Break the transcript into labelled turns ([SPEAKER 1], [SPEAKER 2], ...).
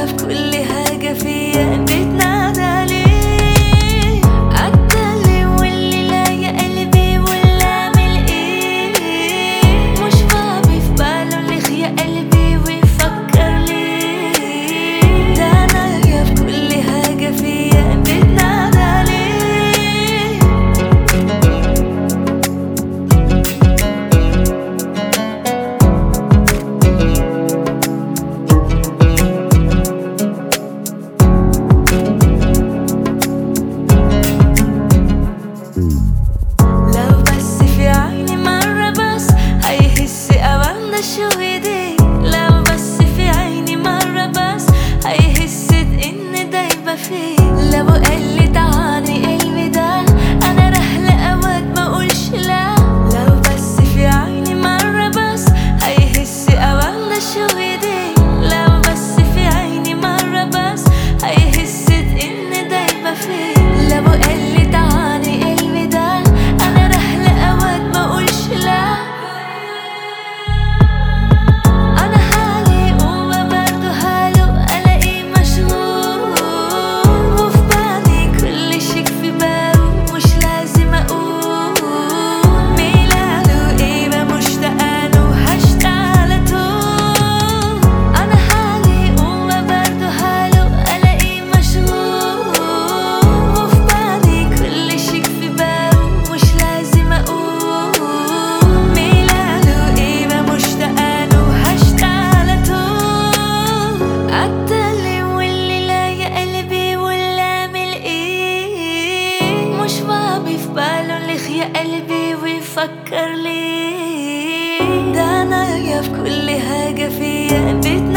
[SPEAKER 1] نايا في كل حاجة فيا بتنادى عليه. اتكلم واللي لاقي قلبي ولا اعمل ايه؟ مش فاضي في باله اللي خيا قلبي ويفكر ليه. ده نايا في كل حاجة فيا بتنادى عليه. لو بس في عيني مرة بس هيحس أوان ده شو ايدي. لو بس في عيني مرة بس هيحس إني دايبة فيه. لو قالي تعالي الوداع أنا رحلة أوقات ما أقولش لا. لو بس في عيني مرة بس هيحس أوان ده شو ايدي. لو بس في عيني مرة بس هيحس إني دايبة فيه. لو قالي تعالي الوداع أنا رحلة أوقات ما أقولش لا. أنا حالي وما برضو حاله ألاقيه مشغول. وفي بالي كل شيء في باله مش لازم أقول. ميلاده إيه ما مشتاقاله هشتاق على طول. أنا حالي وما برضو حاله ألاقيه مشغول. وفي بالي كل شيء في باله مش لازم أقول. ميلاده إيه ما مشتاقاله هشتاق على طول. أتكلم واللي لاقي قلبي ولا أعمل إيه؟ مش فاضي في باله اللي خيا قلبي ويفكر ليه. ده نايا في كل حاجة فيا